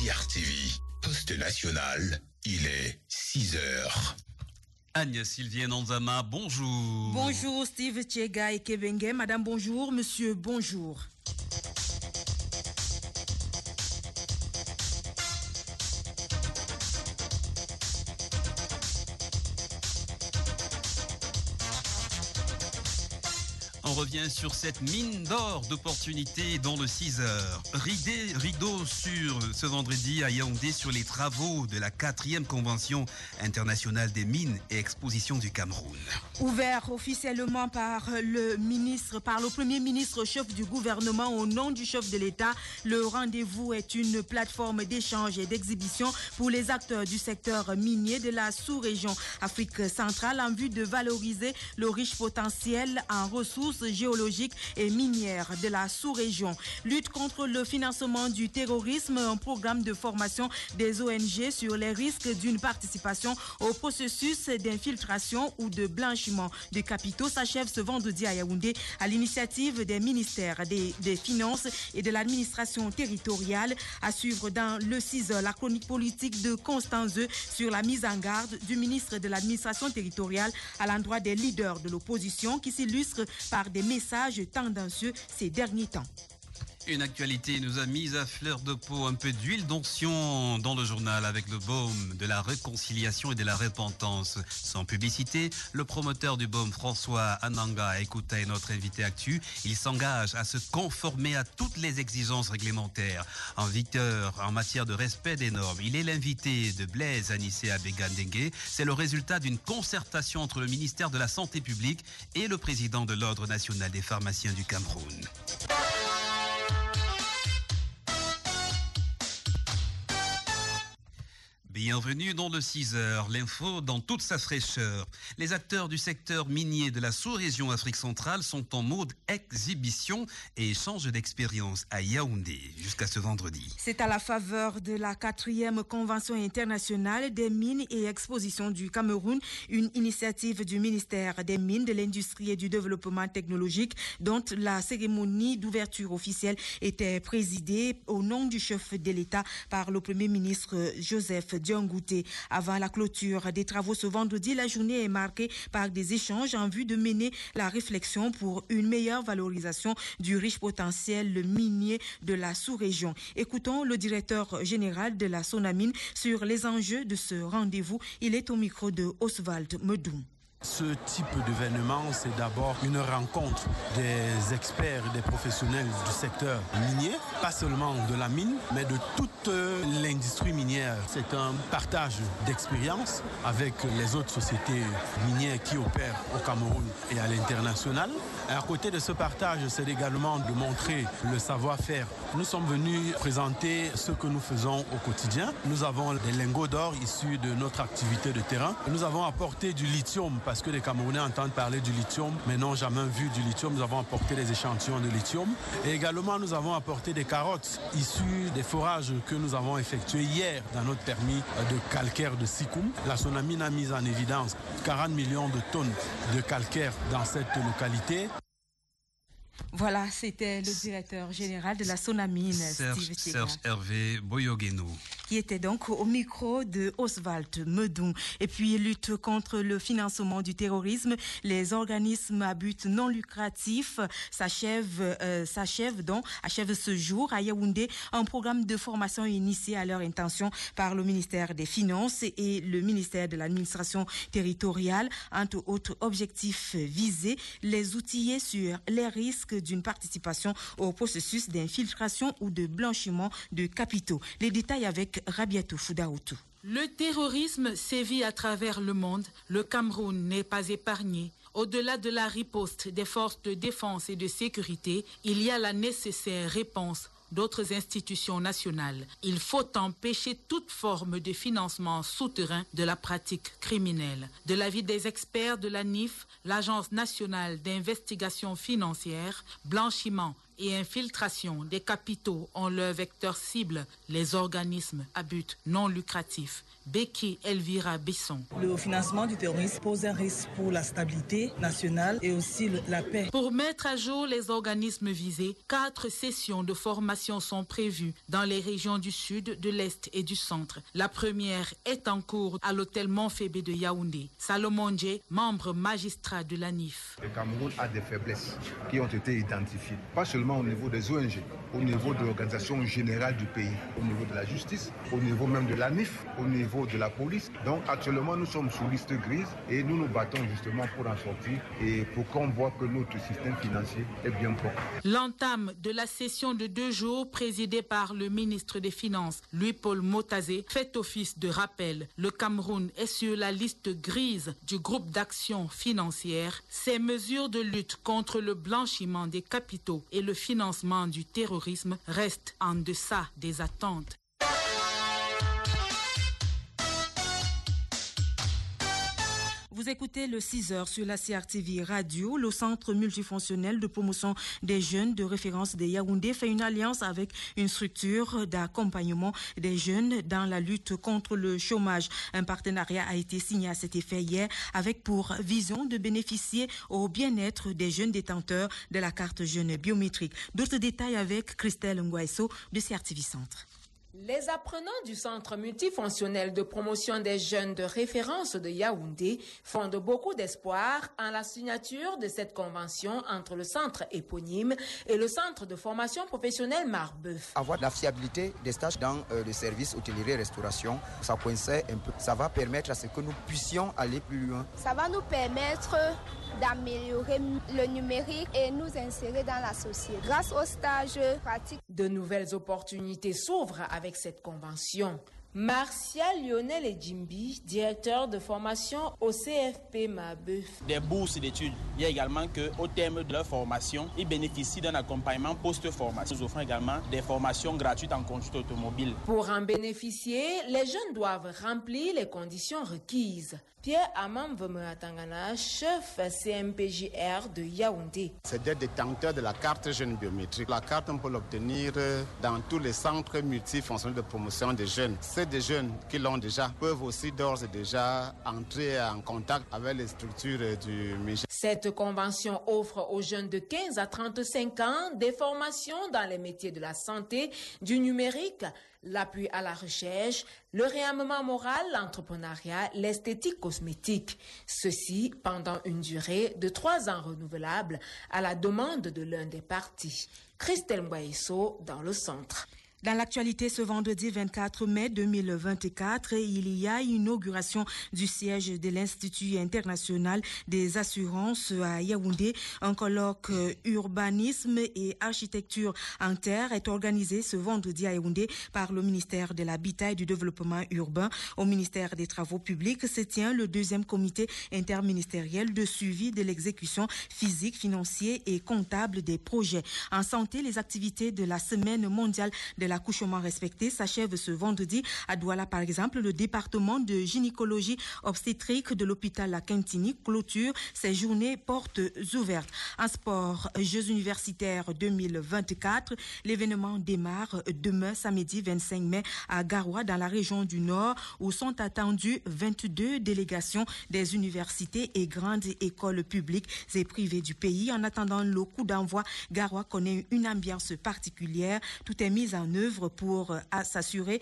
CRTV, poste national, il est 6h. Agnès Sylvienne Anzama, bonjour. Bonjour Steve Tchega et Kevenge. Madame, bonjour. Monsieur, bonjour. On revient sur cette mine d'or d'opportunités dans le 6h. Rideau sur ce vendredi à Yaoundé sur les travaux de la 4e convention internationale des mines et expositions du Cameroun. Ouvert officiellement par le premier ministre chef du gouvernement au nom du chef de l'État, le rendez-vous est une plateforme d'échange et d'exhibition pour les acteurs du secteur minier de la sous-région Afrique centrale en vue de valoriser le riche potentiel en ressources géologiques et minières de la sous-région. Lutte contre le financement du terrorisme, un programme de formation des ONG sur les risques d'une participation au processus d'infiltration ou de blanchiment de capitaux s'achève ce vendredi à Yaoundé à l'initiative des ministères des Finances et de l'administration territoriale. À suivre dans le 6h, la chronique politique de Constance sur la mise en garde du ministre de l'administration territoriale à l'endroit des leaders de l'opposition qui s'illustrent par des messages tendancieux ces derniers temps. Une actualité nous a mis à fleur de peau, un peu d'huile d'onction dans le journal avec le baume de la réconciliation et de la repentance. Sans publicité, le promoteur du baume François Ananga a écouté notre invité actu. Il s'engage à se conformer à toutes les exigences réglementaires en matière de respect des normes. Il est l'invité de Blaise Anissé Abegandengue. C'est le résultat d'une concertation entre le ministère de la Santé publique et le président de l'Ordre national des pharmaciens du Cameroun. Bienvenue dans le 6h, l'info dans toute sa fraîcheur. Les acteurs du secteur minier de la sous-région Afrique centrale sont en mode exhibition et échange d'expérience à Yaoundé jusqu'à ce vendredi. C'est à la faveur de la 4e convention internationale des mines et expositions du Cameroun, une initiative du ministère des Mines, de l'Industrie et du Développement technologique dont la cérémonie d'ouverture officielle était présidée au nom du chef de l'État par le Premier ministre Joseph Diongouté. Avant la clôture des travaux ce vendredi, la journée est marquée par des échanges en vue de mener la réflexion pour une meilleure valorisation du riche potentiel minier de la sous-région. Écoutons le directeur général de la Sonamine sur les enjeux de ce rendez-vous. Il est au micro de Oswald Medoum. Ce type d'événement, c'est d'abord une rencontre des experts et des professionnels du secteur minier, pas seulement de la mine, mais de toute l'industrie minière. C'est un partage d'expériences avec les autres sociétés minières qui opèrent au Cameroun et à l'international. Et à côté de ce partage, c'est également de montrer le savoir-faire. Nous sommes venus présenter ce que nous faisons au quotidien. Nous avons des lingots d'or issus de notre activité de terrain. Nous avons apporté du lithium parce que les Camerounais entendent parler du lithium, mais n'ont jamais vu du lithium. Nous avons apporté des échantillons de lithium. Et également, nous avons apporté des carottes issues des forages que nous avons effectués hier dans notre permis de calcaire de Sikoum. La Sonamine a mis en évidence 40 millions de tonnes de calcaire dans cette localité. Voilà, c'était le directeur général de la Sonamine, Serge Hervé Boyogeno, qui était donc au micro de Oswald Medoum. Et puis, lutte contre le financement du terrorisme, les organismes à but non lucratif achèvent ce jour à Yaoundé un programme de formation initié à leur intention par le ministère des Finances et le ministère de l'administration territoriale. Entre autres objectifs visés, les outiller sur les risques d'une participation au processus d'infiltration ou de blanchiment de capitaux. Les détails avec Rabiatou Foudaoutou. Le terrorisme sévit à travers le monde. Le Cameroun n'est pas épargné. Au-delà de la riposte des forces de défense et de sécurité, il y a la nécessaire réponse d'autres institutions nationales. Il faut empêcher toute forme de financement souterrain de la pratique criminelle. De l'avis des experts de la NIF, l'Agence nationale d'investigation financière, blanchiment et infiltration des capitaux ont leur vecteur cible, les organismes à but non lucratif. Becky Elvira Besson. Le financement du terrorisme pose un risque pour la stabilité nationale et aussi la paix. Pour mettre à jour les organismes visés, 4 sessions de formation sont prévues dans les régions du Sud, de l'Est et du Centre. La première est en cours à l'hôtel Montfébé de Yaoundé. Salomon Dje, membre magistrat de l'ANIF. Le Cameroun a des faiblesses qui ont été identifiées, pas seulement au niveau des ONG, au niveau de l'organisation générale du pays, au niveau de la justice, au niveau même de l'ANIF, au niveau de la police. Donc actuellement nous sommes sous liste grise et nous nous battons justement pour en sortir et pour qu'on voit que notre système financier est bien propre. L'entame de la session de 2 jours présidée par le ministre des Finances, Louis-Paul Motazé, fait office de rappel. Le Cameroun est sur la liste grise du groupe d'action financière. Ces mesures de lutte contre le blanchiment des capitaux et le financement du terrorisme restent en deçà des attentes. Vous écoutez le 6h sur la CRTV Radio. Le Centre multifonctionnel de promotion des jeunes de référence de Yaoundé fait une alliance avec une structure d'accompagnement des jeunes dans la lutte contre le chômage. Un partenariat a été signé à cet effet hier avec pour vision de bénéficier au bien-être des jeunes détenteurs de la carte jeune biométrique. D'autres détails avec Christelle Nguaiso de CRTV Centre. Les apprenants du Centre multifonctionnel de promotion des jeunes de référence de Yaoundé font de beaucoup d'espoir en la signature de cette convention entre le centre éponyme et le centre de formation professionnelle Marbeuf. Avoir la fiabilité des stages dans le service hôtellerie-restauration, ça coinçait un peu. Ça va permettre à ce que nous puissions aller plus loin. Ça va nous permettre d'améliorer le numérique et nous insérer dans la société. Grâce aux stages pratiques, de nouvelles opportunités s'ouvrent avec cette convention. Martial Lionel Edjimbi, directeur de formation au CFP Marbeuf. Des bourses d'études. Il y a également qu'au terme de leur formation, ils bénéficient d'un accompagnement post-formation. Nous offrons également des formations gratuites en conduite automobile. Pour en bénéficier, les jeunes doivent remplir les conditions requises. Pierre Amam Vemeatangana, chef CMPJR de Yaoundé. C'est des détenteurs de la carte jeune biométrique. La carte, on peut l'obtenir dans tous les centres multifonctionnels de promotion des jeunes. Des jeunes qui l'ont déjà peuvent aussi d'ores et déjà entrer en contact avec les structures du MIGE. Cette convention offre aux jeunes de 15 à 35 ans des formations dans les métiers de la santé, du numérique, l'appui à la recherche, le réarmement moral, l'entrepreneuriat, l'esthétique cosmétique. Ceci pendant une durée de 3 ans renouvelable à la demande de l'un des partis. Christelle Mbaïso dans le centre. Dans l'actualité, ce vendredi 24 mai 2024, il y a inauguration du siège de l'Institut international des assurances à Yaoundé. Un colloque urbanisme et architecture en terre est organisé ce vendredi à Yaoundé par le ministère de l'Habitat et du Développement urbain. Au ministère des Travaux publics se tient le 2e comité interministériel de suivi de l'exécution physique, financière et comptable des projets. En santé, les activités de la Semaine mondiale de l'accouchement respecté s'achève ce vendredi à Douala. Par exemple, le département de gynécologie obstétrique de l'hôpital La Quintini clôture ses journées portes ouvertes. En sport, Jeux universitaires 2024, l'événement démarre demain samedi 25 mai à Garoua dans la région du Nord où sont attendues 22 délégations des universités et grandes écoles publiques et privées du pays. En attendant le coup d'envoi, Garoua connaît une ambiance particulière. Tout est mis en œuvre pour assurer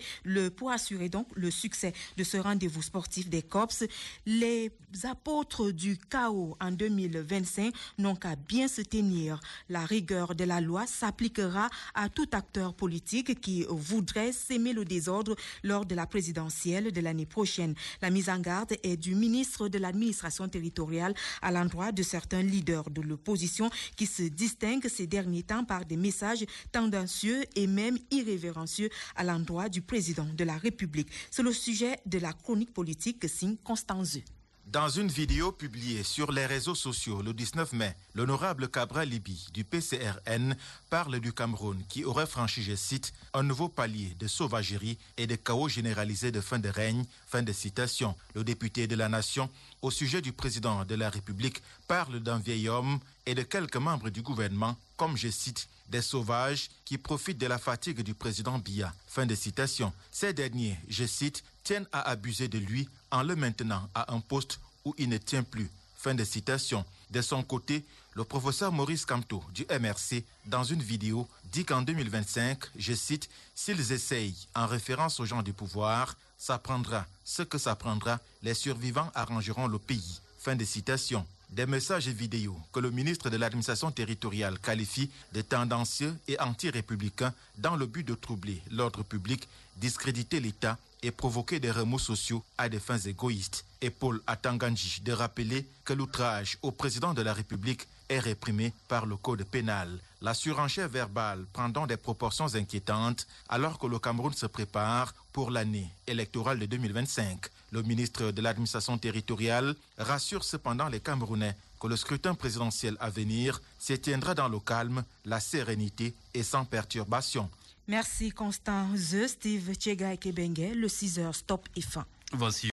donc le succès de ce rendez-vous sportif des COPS. Les apôtres du chaos en 2025 n'ont qu'à bien se tenir. La rigueur de la loi s'appliquera à tout acteur politique qui voudrait s'aimer le désordre lors de la présidentielle de l'année prochaine. La mise en garde est du ministre de l'administration territoriale à l'endroit de certains leaders de l'opposition qui se distinguent ces derniers temps par des messages tendancieux et même irrévérencieux à l'endroit du président de la République. C'est le sujet de la chronique politique que signe Constance. Dans une vidéo publiée sur les réseaux sociaux le 19 mai, l'honorable Cabra Libi du PCRN parle du Cameroun qui aurait franchi, je cite, un nouveau palier de sauvagerie et de chaos généralisé de fin de règne, fin de citation. Le député de la Nation, au sujet du président de la République, parle d'un vieil homme et de quelques membres du gouvernement comme, je cite, des sauvages qui profitent de la fatigue du président Biya. Fin de citation. Ces derniers, je cite, tiennent à abuser de lui en le maintenant à un poste où il ne tient plus. Fin de citation. De son côté, le professeur Maurice Kamto du MRC, dans une vidéo, dit qu'en 2025, je cite, « S'ils essayent, en référence aux gens du pouvoir, ça prendra ce que ça prendra, les survivants arrangeront le pays. » Fin de citation. Des messages et vidéos que le ministre de l'administration territoriale qualifie de tendancieux et anti-républicains dans le but de troubler l'ordre public, discréditer l'État et provoquer des remous sociaux à des fins égoïstes. Et Paul Atanganji de rappeler que l'outrage au président de la République est réprimé par le code pénal. La surenchère verbale prend donc des proportions inquiétantes alors que le Cameroun se prépare pour l'année électorale de 2025. Le ministre de l'administration territoriale rassure cependant les Camerounais que le scrutin présidentiel à venir se tiendra dans le calme, la sérénité et sans perturbation. Merci Constant Steve Tchega et Kebenge, le 6h Stop et fin. Voici